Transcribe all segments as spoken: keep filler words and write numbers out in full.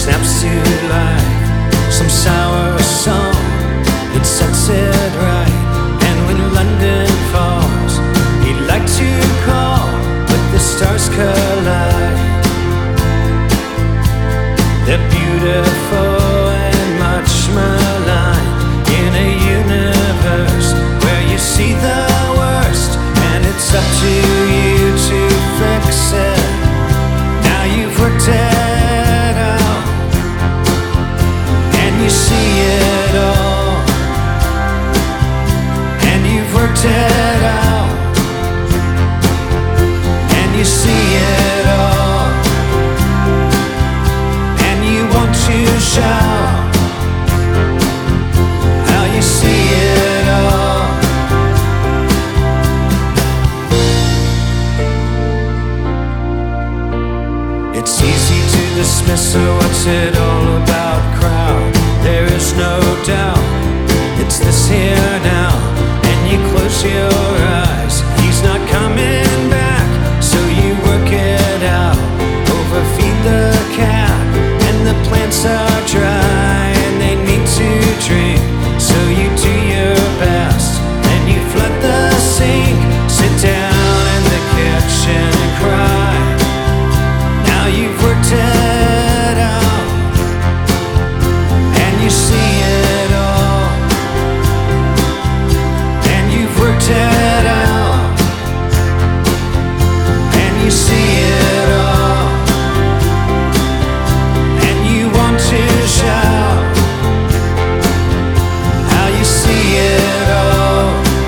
snaps to life, some sour song that sets it right. And when London falls, he'd like to call, but the stars collide. They're beautiful and much maligned in a universe where you see the worst, and it's up to you to fix it. Now you've worked it out, and you see it all, and you've worked it out, and you see it all, and you want to shout how you see it all. It's easy to dismiss, so what's it all about, crowd? There is no doubt, it's this here now. And you close your eyes, he's not coming back, so you work it out. Overfeed the cat, and the plants are dry, and they need to drink, so you do your best, and you flood the sink. Sit down in the kitchen and cry. Now you've worked it out, and you see it all, and you've worked it out, and you see it all, and you want to shout how you see it all.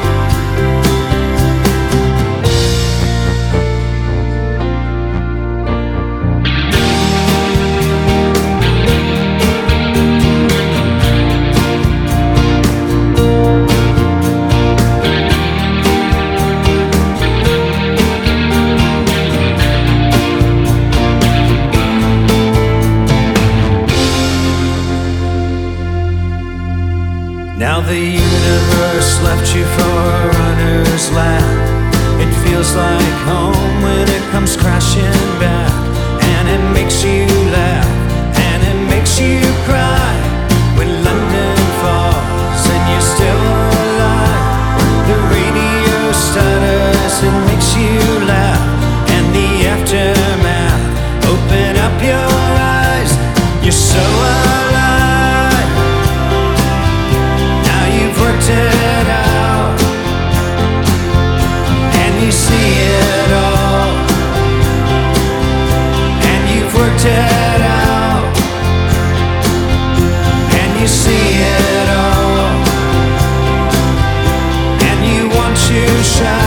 Now the universe left you for a runner's lap. It feels like home when it comes crashing back, and it makes you laugh, and it makes you cry. When London falls and you're still alive, the radio stutters, it makes you laugh, and the aftermath, open up your eyes, you're so alive. Now you've worked it out, and you see it all, and you've worked it out, and you see it all, and you want to shine.